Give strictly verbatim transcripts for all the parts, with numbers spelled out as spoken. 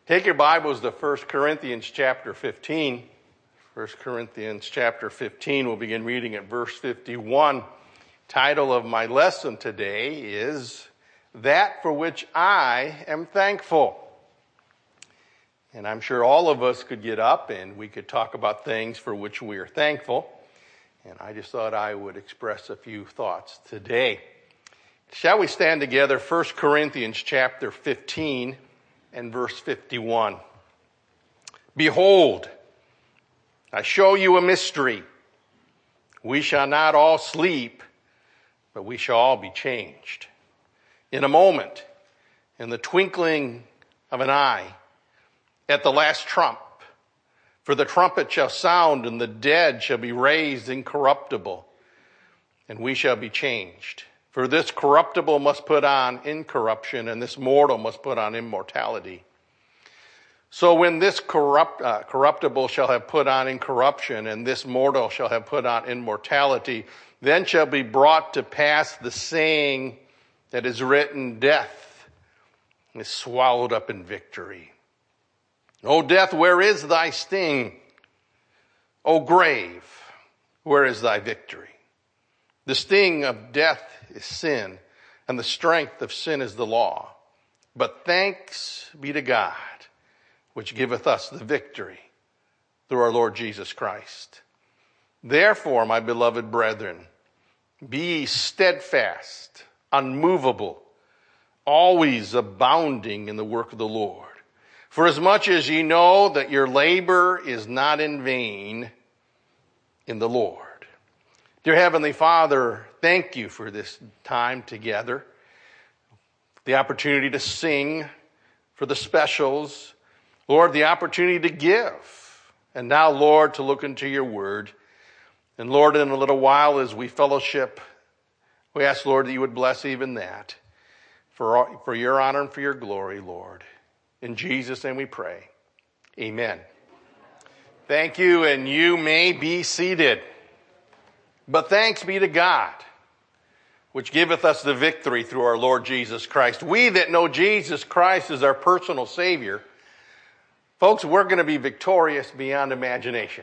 Take your Bibles to First Corinthians chapter fifteen. First Corinthians chapter fifteen, we'll begin reading at verse fifty-one. Title of my lesson today is, That for Which I Am Thankful. And I'm sure all of us could get up and we could talk about things for which we are thankful. And I just thought I would express a few thoughts today. Shall we stand together? First Corinthians chapter fifteen and verse fifty-one. Behold, I show you a mystery. We shall not all sleep, but we shall all be changed. In a moment, in the twinkling of an eye, at the last trump. For the trumpet shall sound, and the dead shall be raised incorruptible, and we shall be changed. For this corruptible must put on incorruption, and this mortal must put on immortality. So when this corrupt, uh, corruptible shall have put on incorruption, and this mortal shall have put on immortality, then shall be brought to pass the saying that is written, Death is swallowed up in victory. O death, where is thy sting? O grave, where is thy victory? The sting of death is sin, and the strength of sin is the law. But thanks be to God, which giveth us the victory through our Lord Jesus Christ. Therefore, my beloved brethren, be ye steadfast, unmovable, always abounding in the work of the Lord. For as much as ye know that your labor is not in vain in the Lord. Dear Heavenly Father, thank you for this time together, the opportunity to sing, for the specials, Lord, the opportunity to give, and now, Lord, to look into your word. And Lord, in a little while as we fellowship, we ask, Lord, that you would bless even that for, for your honor and for your glory, Lord. In Jesus' name we pray. Amen. Thank you, and you may be seated. But thanks be to God, which giveth us the victory through our Lord Jesus Christ. We that know Jesus Christ as our personal Savior, folks, we're going to be victorious beyond imagination.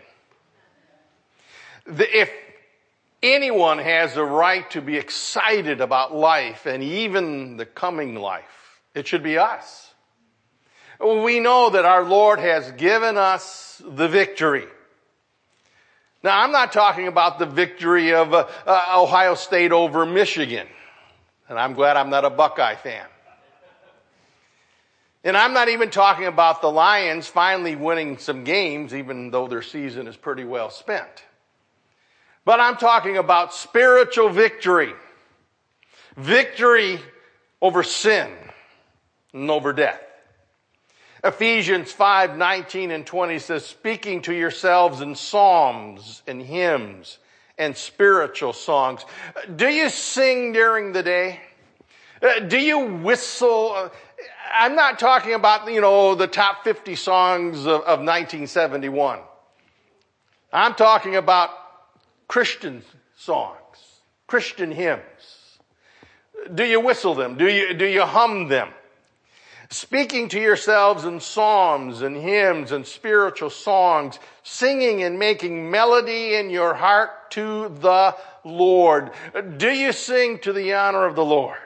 If anyone has the right to be excited about life and even the coming life, it should be us. We know that our Lord has given us the victory. Now, I'm not talking about the victory of uh, uh, Ohio State over Michigan. And I'm glad I'm not a Buckeye fan. And I'm not even talking about the Lions finally winning some games, even though their season is pretty well spent. But I'm talking about spiritual victory. Victory over sin and over death. Ephesians five, nineteen and twenty says, speaking to yourselves in psalms and hymns and spiritual songs. Do you sing during the day? Do you whistle? I'm not talking about, you know, the top fifty songs of, of nineteen seventy-one. I'm talking about Christian songs, Christian hymns. Do you whistle them? Do you, do you hum them? Speaking to yourselves in psalms and hymns and spiritual songs, singing and making melody in your heart to the Lord. Do you sing to the honor of the Lord?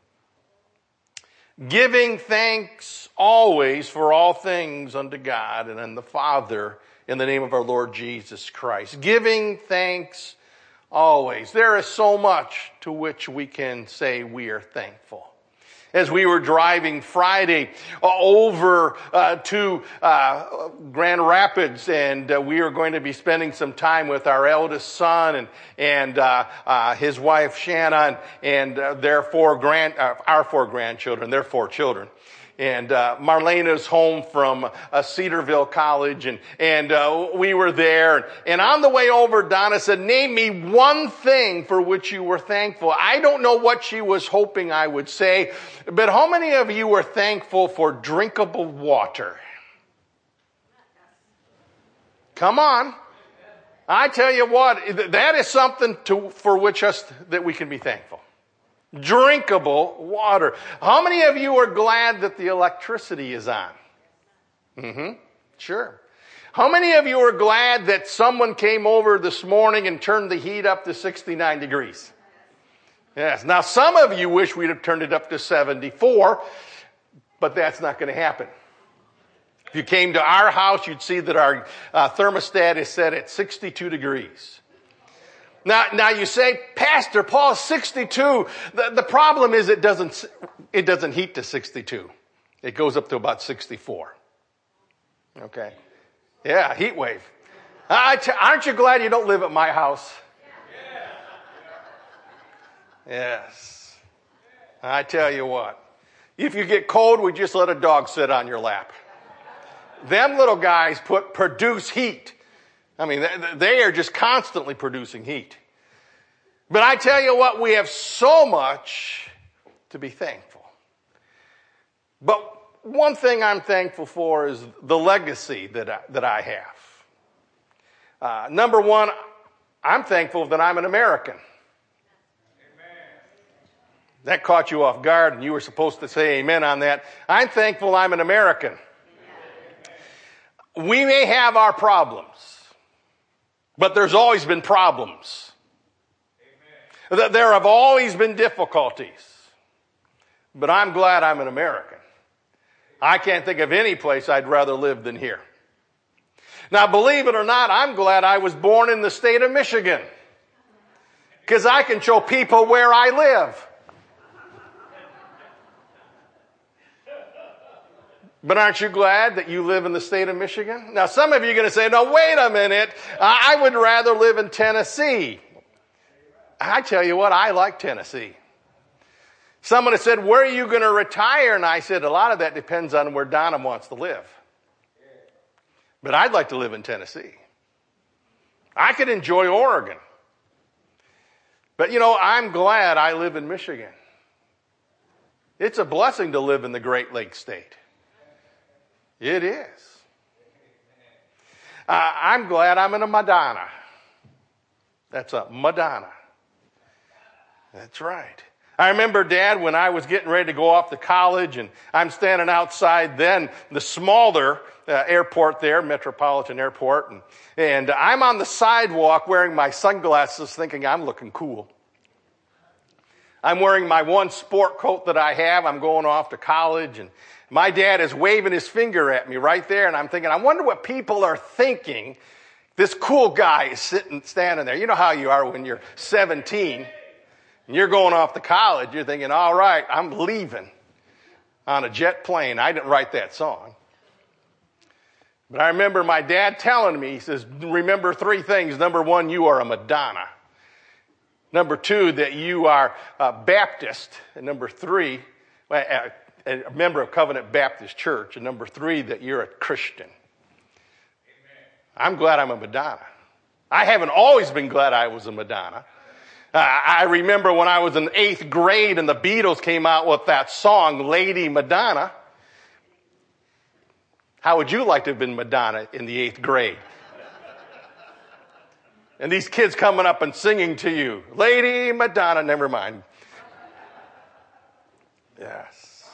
Giving thanks always for all things unto God and unto the Father in the name of our Lord Jesus Christ. Giving thanks always. There is so much to which we can say we are thankful. As we were driving Friday over uh, to uh, Grand Rapids, and uh, we were going to be spending some time with our eldest son and and uh, uh, his wife Shanna, and, and uh, their four grand, uh, our four grandchildren, their four children. And uh, Marlena's home from uh, Cedarville College, and and uh, we were there. And on the way over, Donna said, "Name me one thing for which you were thankful." I don't know what she was hoping I would say, but how many of you are thankful for drinkable water? Come on. I tell you what, that is something to, for which us that we can be thankful. Drinkable water. How many of you are glad that the electricity is on? Mm-hmm. Sure. How many of you are glad that someone came over this morning and turned the heat up to sixty-nine degrees? Yes. Now, some of you wish we'd have turned it up to seventy-four, but that's not going to happen. If you came to our house, you'd see that our uh, thermostat is set at sixty-two degrees. Now, now you say, Pastor Paul, sixty-two. The, the problem is it doesn't, it doesn't heat to sixty-two. It goes up to about sixty-four. Okay. Yeah, heat wave. I t- aren't you glad you don't live at my house? Yes. I tell you what. If you get cold, we just let a dog sit on your lap. Them little guys put produce heat. I mean, they are just constantly producing heat. But I tell you what, we have so much to be thankful. But one thing I'm thankful for is the legacy that I, that I have. Uh, number one, I'm thankful that I'm an American. That caught you off guard, and you were supposed to say amen on that. I'm thankful I'm an American. We may have our problems, but there's always been problems. Amen. There have always been difficulties, but I'm glad I'm an American. I can't think of any place I'd rather live than here. Now, believe it or not, I'm glad I was born in the state of Michigan, because I can show people where I live. But aren't you glad that you live in the state of Michigan? Now, some of you are going to say, no, wait a minute. I would rather live in Tennessee. I tell you what, I like Tennessee. Someone has said, where are you going to retire? And I said, a lot of that depends on where Donna wants to live. But I'd like to live in Tennessee. I could enjoy Oregon. But, you know, I'm glad I live in Michigan. It's a blessing to live in the Great Lakes state. It is. Uh, I'm glad I'm in a Madonna. That's a Madonna. That's right. I remember, Dad, when I was getting ready to go off to college, and I'm standing outside then the smaller uh, airport there, Metropolitan Airport, and, and I'm on the sidewalk wearing my sunglasses thinking I'm looking cool. I'm wearing my one sport coat that I have. I'm going off to college, and my dad is waving his finger at me right there, and I'm thinking, I wonder what people are thinking. This cool guy is sitting, standing there. You know how you are when you're seventeen, and you're going off to college. You're thinking, all right, I'm leaving on a jet plane. I didn't write that song. But I remember my dad telling me, he says, remember three things. Number one, you are a Madonna. Number two, that you are a Baptist. And number three, a member of Covenant Baptist Church. And number three, that you're a Christian. Amen. I'm glad I'm a Madonna. I haven't always been glad I was a Madonna. Uh, I remember when I was in eighth grade and the Beatles came out with that song, Lady Madonna. How would you like to have been Madonna in the eighth grade? And these kids coming up and singing to you, Lady Madonna, never mind. Yes.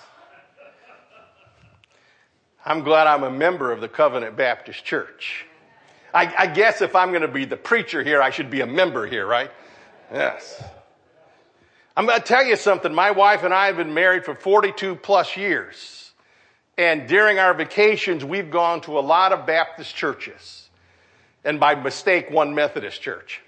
I'm glad I'm a member of the Covenant Baptist Church. I, I guess if I'm going to be the preacher here, I should be a member here, right? Yes. I'm going to tell you something. My wife and I have been married for forty-two plus years. And during our vacations, we've gone to a lot of Baptist churches. And by mistake, one Methodist church.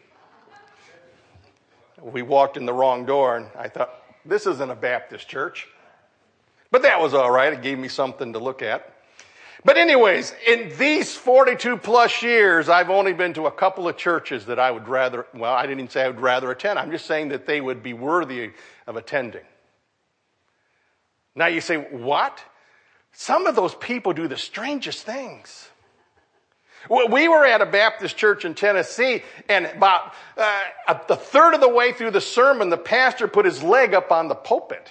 We walked in the wrong door, and I thought, this isn't a Baptist church. But that was all right. It gave me something to look at. But anyways, in these forty-two plus years, I've only been to a couple of churches that I would rather, well, I didn't even say I would rather attend. I'm just saying that they would be worthy of attending. Now you say, what? Some of those people do the strangest things. We were at a Baptist church in Tennessee, and about uh, a third of the way through the sermon, the pastor put his leg up on the pulpit.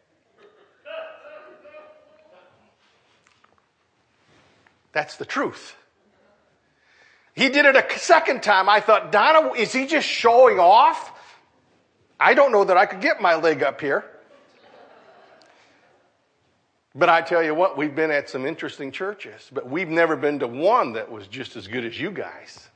That's the truth. He did it a second time. I thought, Donna, is he just showing off? I don't know that I could get my leg up here. But I tell you what, we've been at some interesting churches, but we've never been to one that was just as good as you guys.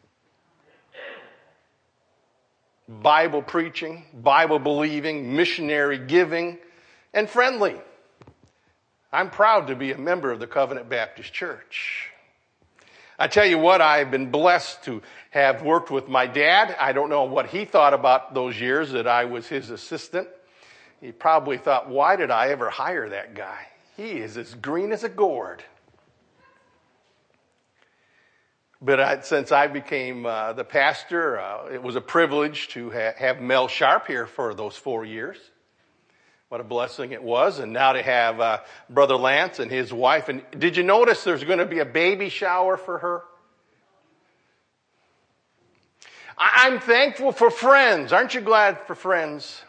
Bible preaching, Bible believing, missionary giving, and friendly. I'm proud to be a member of the Covenant Baptist Church. I tell you what, I've been blessed to have worked with my dad. I don't know what he thought about those years that I was his assistant. He probably thought, why did I ever hire that guy? He is as green as a gourd. But I, since I became uh, the pastor, uh, it was a privilege to ha- have Mel Sharp here for those four years. What a blessing it was. And now to have uh, Brother Lance and his wife. And did you notice there's going to be a baby shower for her? I- I'm thankful for friends. Aren't you glad for friends?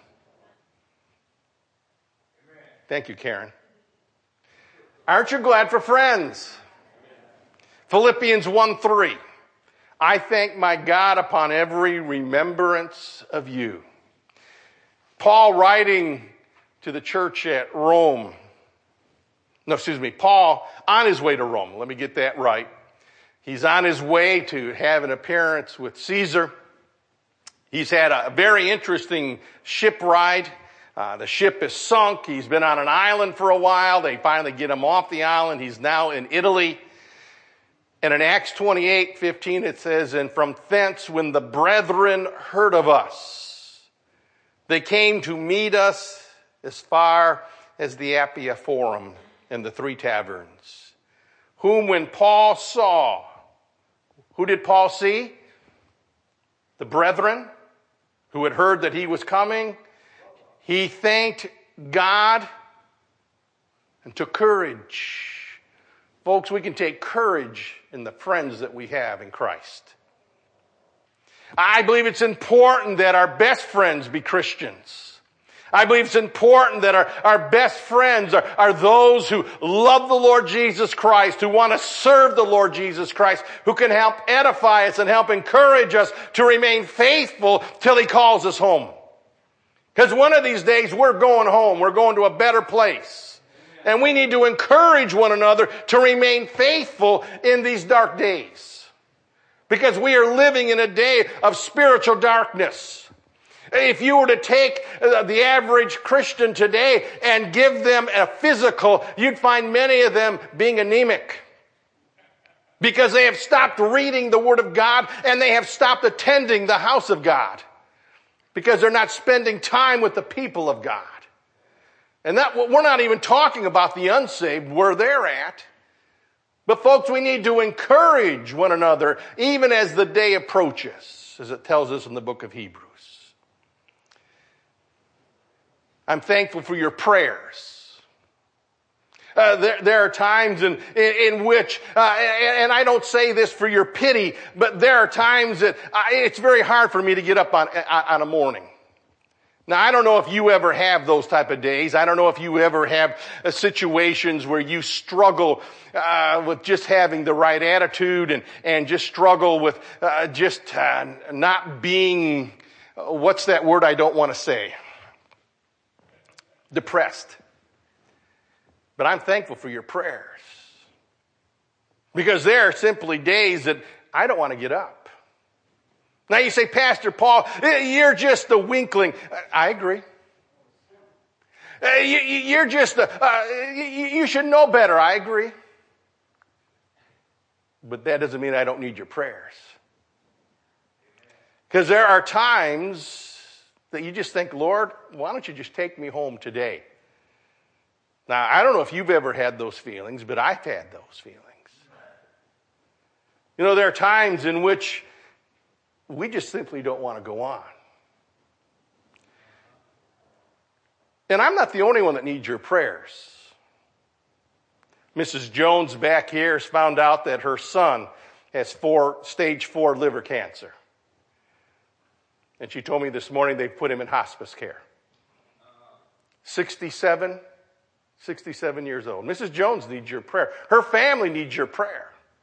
Amen. Thank you, Karen. Aren't you glad for friends? Philippians one three. I thank my God upon every remembrance of you. Paul writing to the church at Rome. No, excuse me. Paul on his way to Rome. Let me get that right. He's on his way to have an appearance with Caesar. He's had a very interesting ship ride. Uh, the ship is sunk. He's been on an island for a while. They finally get him off the island. He's now in Italy. And in Acts twenty-eight fifteen it says, and from thence when the brethren heard of us, they came to meet us as far as the Appia Forum and the Three Taverns, whom when Paul saw, who did Paul see? The brethren who had heard that he was coming. He thanked God and took courage. Folks, we can take courage in the friends that we have in Christ. I believe it's important that our best friends be Christians. I believe it's important that our, our best friends are, are those who love the Lord Jesus Christ, who want to serve the Lord Jesus Christ, who can help edify us and help encourage us to remain faithful till He calls us home. Because one of these days we're going home. We're going to a better place. And we need to encourage one another to remain faithful in these dark days. Because we are living in a day of spiritual darkness. If you were to take the average Christian today and give them a physical, you'd find many of them being anemic. Because they have stopped reading the Word of God and they have stopped attending the house of God. Because they're not spending time with the people of God. And that we're not even talking about the unsaved, where they're at. But folks, we need to encourage one another even as the day approaches, as it tells us in the book of Hebrews. I'm thankful for your prayers. Uh, there, there are times in, in, in which, uh, and, and I don't say this for your pity, but there are times that I, it's very hard for me to get up on, on a morning. Now, I don't know if you ever have those type of days. I don't know if you ever have uh, situations where you struggle uh, with just having the right attitude and, and just struggle with uh, just uh, not being, uh, what's that word I don't want to say? Depressed. But I'm thankful for your prayers. Because there are simply days that I don't want to get up. Now you say, Pastor Paul, you're just a winkling. I agree. You're just a, uh, you should know better. I agree. But that doesn't mean I don't need your prayers. Because there are times that you just think, Lord, why don't you just take me home today? Now, I don't know if you've ever had those feelings, but I've had those feelings. You know, there are times in which we just simply don't want to go on. And I'm not the only one that needs your prayers. Missus Jones back here has found out that her son has four, stage four liver cancer. And she told me this morning they've put him in hospice care. sixty-seven, sixty-seven years old. Missus Jones needs your prayer. Her family needs your prayer.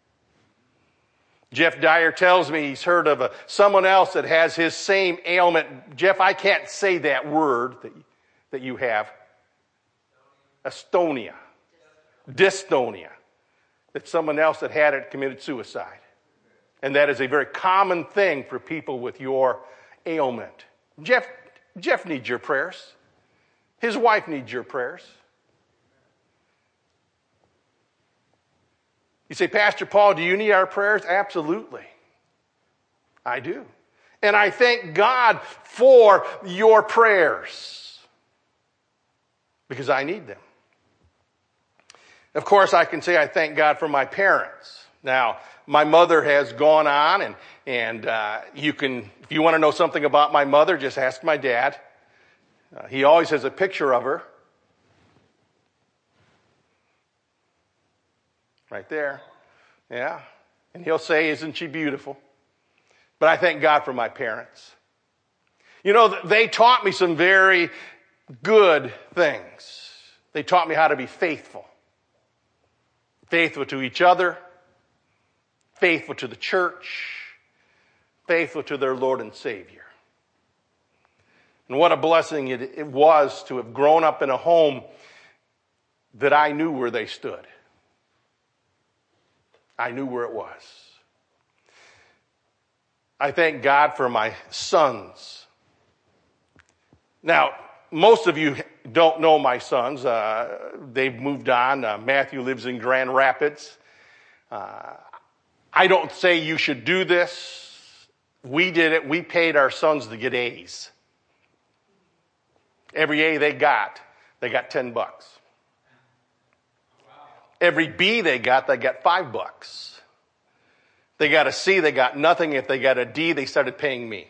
Jeff Dyer tells me he's heard of a, someone else that has his same ailment. Jeff, I can't say that word that, that you have. Estonia. dystonia, that someone else that had it committed suicide. And that is a very common thing for people with your ailment. Jeff, Jeff needs your prayers. His wife needs your prayers. You say, Pastor Paul, do you need our prayers? Absolutely. I do. And I thank God for your prayers because I need them. Of course, I can say I thank God for my parents. Now, my mother has gone on, and, and uh, you can, if you want to know something about my mother, just ask my dad. Uh, he always has a picture of her. Right there. Yeah. And he'll say, isn't she beautiful? But I thank God for my parents. You know, they taught me some very good things. They taught me how to be faithful. Faithful to each other. Faithful to the church. Faithful to their Lord and Savior. And what a blessing it, it was to have grown up in a home that I knew where they stood. I knew where it was. I thank God for my sons. Now, most of you don't know my sons. Uh, they've moved on. Uh, Matthew lives in Grand Rapids. Uh, I don't say you should do this. We did it. We paid our sons to get A's. Every A they got, they got ten bucks. Every B they got, they got five bucks. They got a C, they got nothing. If they got a D, they started paying me.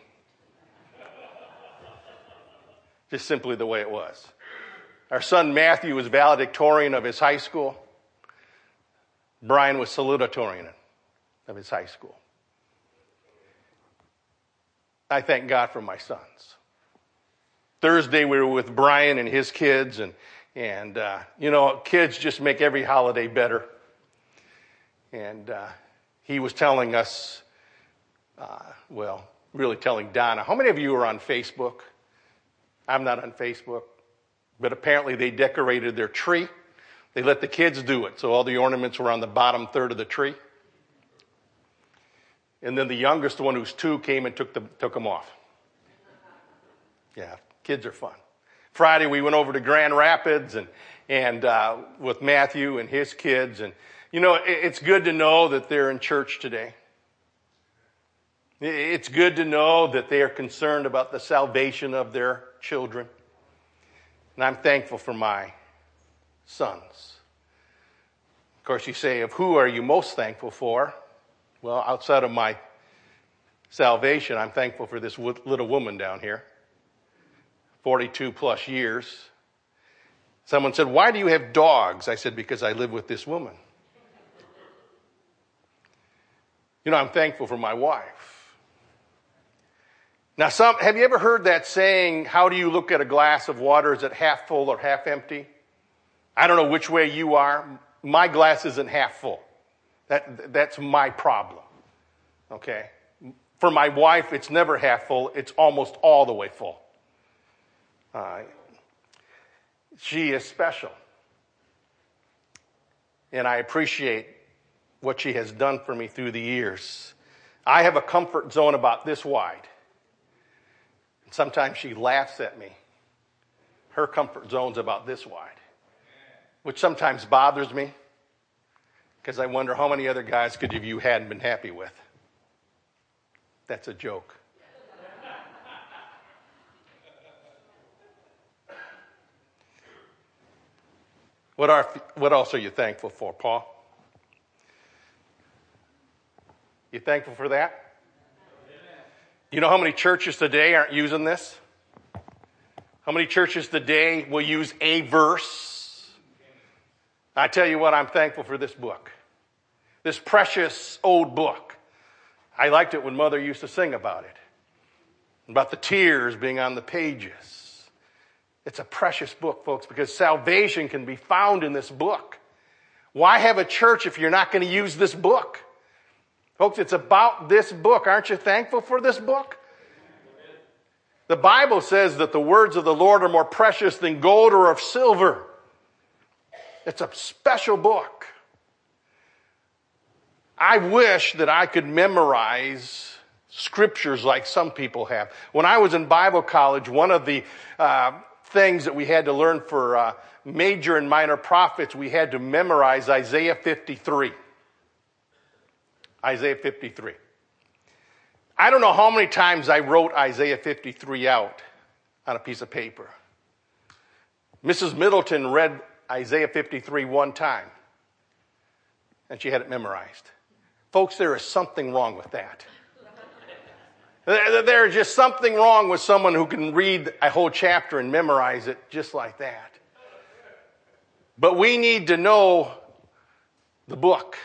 Just simply the way it was. Our son Matthew was valedictorian of his high school. Brian was salutatorian of his high school. I thank God for my sons. Thursday we were with Brian and his kids, and And, uh, you know, kids just make every holiday better. And uh, he was telling us, uh, well, really telling Donna, how many of you are on Facebook? I'm not on Facebook. But apparently they decorated their tree. They let the kids do it. So all the ornaments were on the bottom third of the tree. And then the youngest one, who's two, came and took, the, took them off. Yeah, kids are fun. Friday, we went over to Grand Rapids and and uh, with Matthew and his kids. And, you know, it, it's good to know that they're in church today. It's good to know that they are concerned about the salvation of their children. And I'm thankful for my sons. Of course, you say, of who are you most thankful for? Well, outside of my salvation, I'm thankful for this little woman down here. forty-two plus years. Someone said, why do you have dogs? I said, because I live with this woman. You know, I'm thankful for my wife. Now, some, have you ever heard that saying, how do you look at a glass of water? Is it half full or half empty? I don't know which way you are. My glass isn't half full. That, that's my problem. Okay? For my wife, it's never half full. It's almost all the way full. Uh, she is special. And I appreciate what she has done for me through the years. I have a comfort zone about this wide. And sometimes she laughs at me. Her comfort zone's about this wide. Which sometimes bothers me. Because I wonder how many other guys could have you hadn't been happy with. That's a joke. What are what else are you thankful for, Paul? You thankful for that? You know how many churches today aren't using this? How many churches today will use a verse? I tell you what, I'm thankful for this book. This precious old book. I liked it when Mother used to sing about it. About the tears being on the pages. It's a precious book, folks, because salvation can be found in this book. Why have a church if you're not going to use this book? Folks, it's about this book. Aren't you thankful for this book? The Bible says that the words of the Lord are more precious than gold or of silver. It's a special book. I wish that I could memorize scriptures like some people have. When I was in Bible college, one of the uh, things that we had to learn for uh, major and minor prophets, we had to memorize Isaiah fifty-three. Isaiah fifty-three. I don't know how many times I wrote Isaiah fifty-three out on a piece of paper. Missus Middleton read Isaiah fifty-three one time, and she had it memorized. Folks, there is something wrong with that. There is just something wrong with someone who can read a whole chapter and memorize it just like that. But we need to know the book.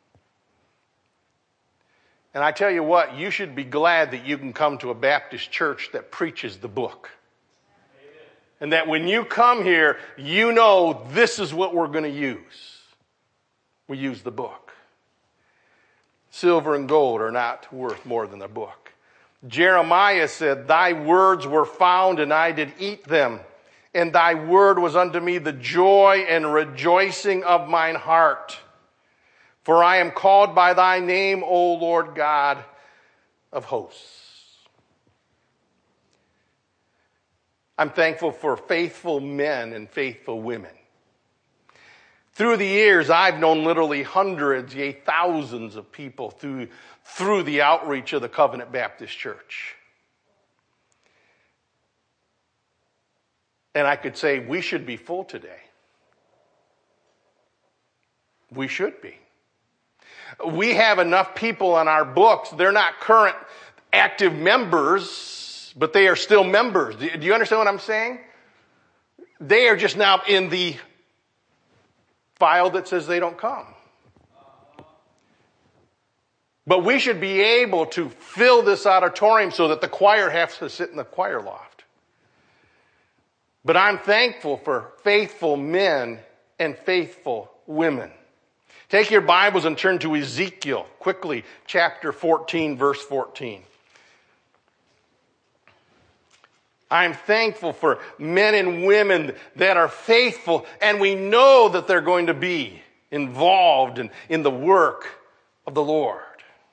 And I tell you what, you should be glad that you can come to a Baptist church that preaches the book. Amen. And that when you come here, you know this is what we're going to use. We use the book. Silver and gold are not worth more than the book. Jeremiah said, thy words were found and I did eat them. And thy word was unto me the joy and rejoicing of mine heart. For I am called by thy name, O Lord God of hosts. I'm thankful for faithful men and faithful women. Through the years, I've known literally hundreds, yea, thousands of people through, through the outreach of the Covenant Baptist Church. And I could say we should be full today. We should be. We have enough people on our books. They're not current active members, but they are still members. Do you understand what I'm saying? They are just now in the file that says they don't come. But we should be able to fill this auditorium so that the choir has to sit in the choir loft. But I'm thankful for faithful men and faithful women. Take your Bibles and turn to Ezekiel, quickly, chapter fourteen, verse fourteen. I'm thankful for men and women that are faithful, and we know that they're going to be involved in, in the work of the Lord.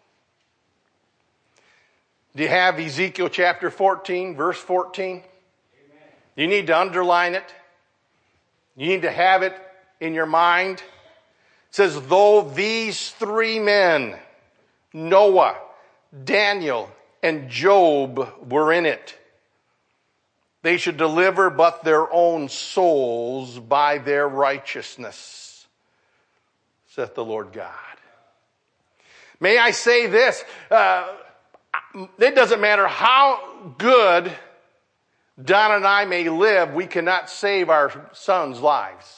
Do you have Ezekiel chapter fourteen, verse fourteen? Amen. You need to underline it. You need to have it in your mind. It says, though these three men, Noah, Daniel, and Job, were in it, they should deliver but their own souls by their righteousness, saith the Lord God. May I say this, uh, it doesn't matter how good Don and I may live, we cannot save our sons' lives.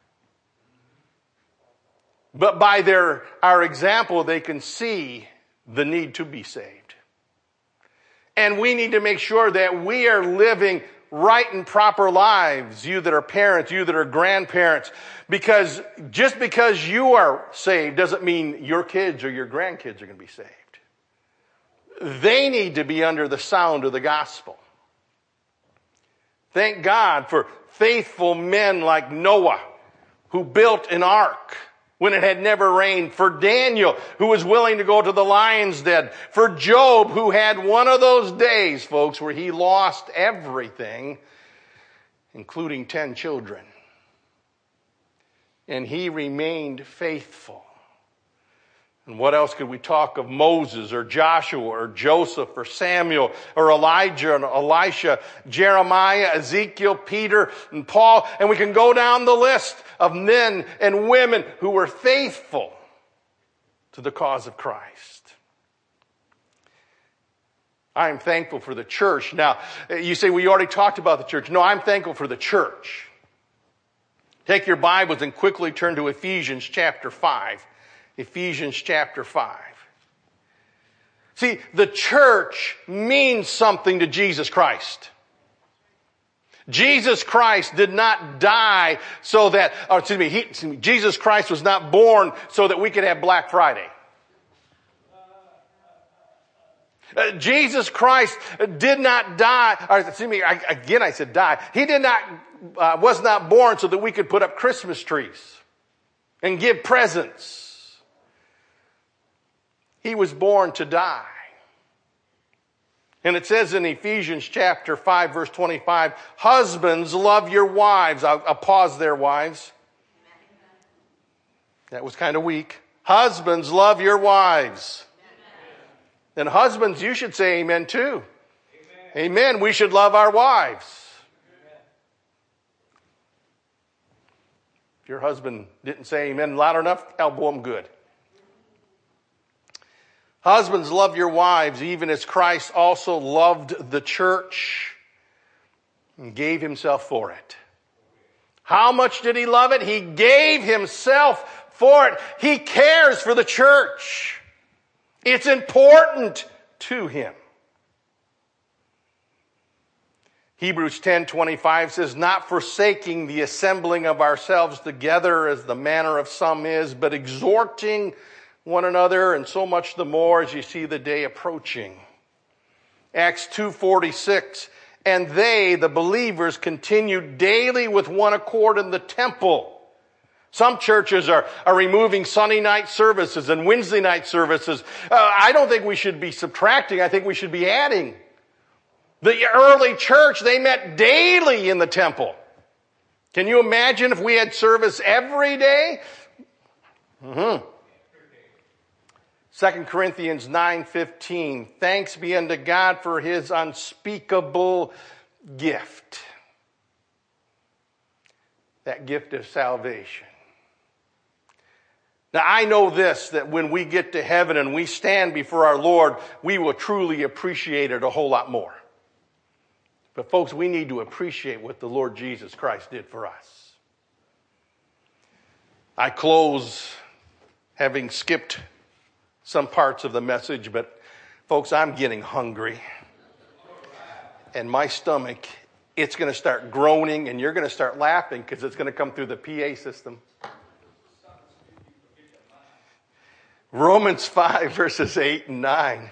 But by their our example, they can see the need to be saved. And we need to make sure that we are living right and proper lives, you that are parents, you that are grandparents, because just because you are saved doesn't mean your kids or your grandkids are going to be saved. They need to be under the sound of the gospel. Thank God for faithful men like Noah, who built an ark when it had never rained. For Daniel, who was willing to go to the lion's den. For Job, who had one of those days, folks, where he lost everything, including ten children. And he remained faithful. And what else could we talk of Moses or Joshua or Joseph or Samuel or Elijah and Elisha, Jeremiah, Ezekiel, Peter, and Paul. And we can go down the list of men and women who were faithful to the cause of Christ. I am thankful for the church. Now, you say, well, you already talked about the church. No, I'm thankful for the church. Take your Bibles and quickly turn to Ephesians chapter five. Ephesians chapter five. See, the church means something to Jesus Christ. Jesus Christ did not die so that, or excuse me, he, excuse me, Jesus Christ was not born so that we could have Black Friday. Uh, Jesus Christ did not die, or excuse me, I, again I said die. He did not, uh, was not born so that we could put up Christmas trees. and give presents. He was born to die. And it says in Ephesians chapter five, verse twenty-five, husbands, love your wives. I'll, I'll pause there, wives. That was kind of weak. Husbands, love your wives. And husbands, you should say amen too. Amen. Amen. We should love our wives. Amen. If your husband didn't say amen loud enough, elbow him good. Husbands, love your wives, even as Christ also loved the church and gave himself for it. How much did he love it? He gave himself for it. He cares for the church. It's important to him. Hebrews ten twenty-five says, not forsaking the assembling of ourselves together as the manner of some is, but exhorting one another, and so much the more as you see the day approaching. Acts two forty-six, and they, the believers, continued daily with one accord in the temple. Some churches are, are removing Sunday night services and Wednesday night services. Uh, I don't think we should be subtracting. I think we should be adding. The early church, they met daily in the temple. Can you imagine if we had service every day? Mm-hmm. Second Corinthians nine fifteen, thanks be unto God for his unspeakable gift. That gift of salvation. Now I know this, that when we get to heaven and we stand before our Lord, we will truly appreciate it a whole lot more. But folks, we need to appreciate what the Lord Jesus Christ did for us. I close having skipped some parts of the message, but folks, I'm getting hungry. And my stomach, it's going to start groaning, and you're going to start laughing because it's going to come through the P A system. Romans five, verses eight and nine.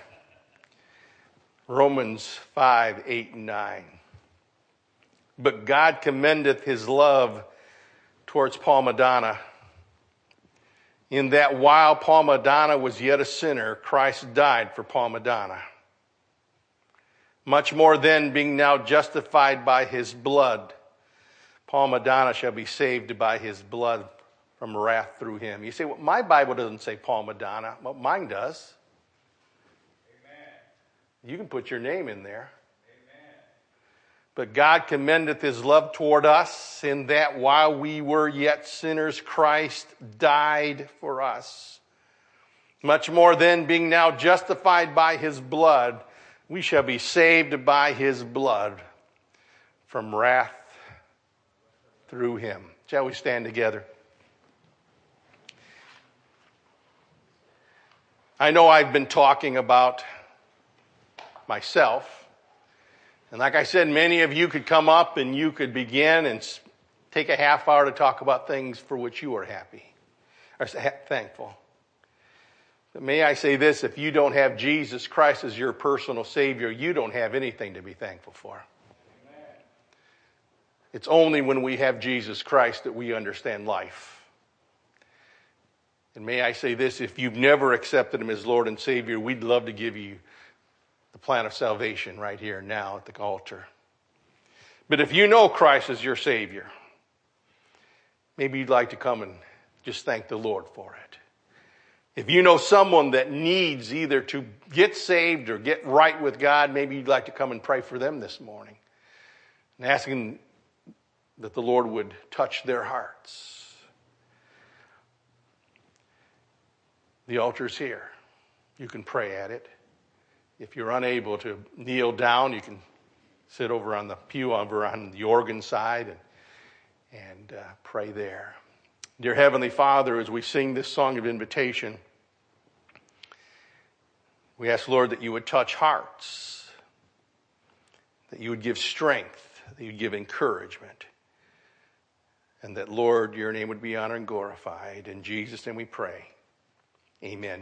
Romans five, eight and nine. But God commendeth his love towards Paul Madonna, in that while Paul Madonna was yet a sinner, Christ died for Paul Madonna. Much more then, being now justified by his blood, Paul Madonna shall be saved by his blood from wrath through him. You say, well, my Bible doesn't say Paul Madonna. Well, mine does. Amen. You can put your name in there. Amen. But God commendeth his love toward us, in that while we were yet sinners, Christ died for us. Much more then, being now justified by his blood, we shall be saved by his blood from wrath through him. Shall we stand together? I know I've been talking about myself. And like I said, many of you could come up and you could begin and take a half hour to talk about things for which you are happy or thankful. But may I say this, if you don't have Jesus Christ as your personal Savior, you don't have anything to be thankful for. Amen. It's only when we have Jesus Christ that we understand life. And may I say this, if you've never accepted him as Lord and Savior, we'd love to give you the plan of salvation right here now at the altar. But if you know Christ as your Savior, maybe you'd like to come and just thank the Lord for it. If you know someone that needs either to get saved or get right with God, maybe you'd like to come and pray for them this morning and asking that the Lord would touch their hearts. The altar's here. You can pray at it. If you're unable to kneel down, you can sit over on the pew over on the organ side and, and uh, pray there. Dear Heavenly Father, as we sing this song of invitation, we ask, Lord, that you would touch hearts, that you would give strength, that you would give encouragement, and that, Lord, your name would be honored and glorified. In Jesus' name we pray. Amen.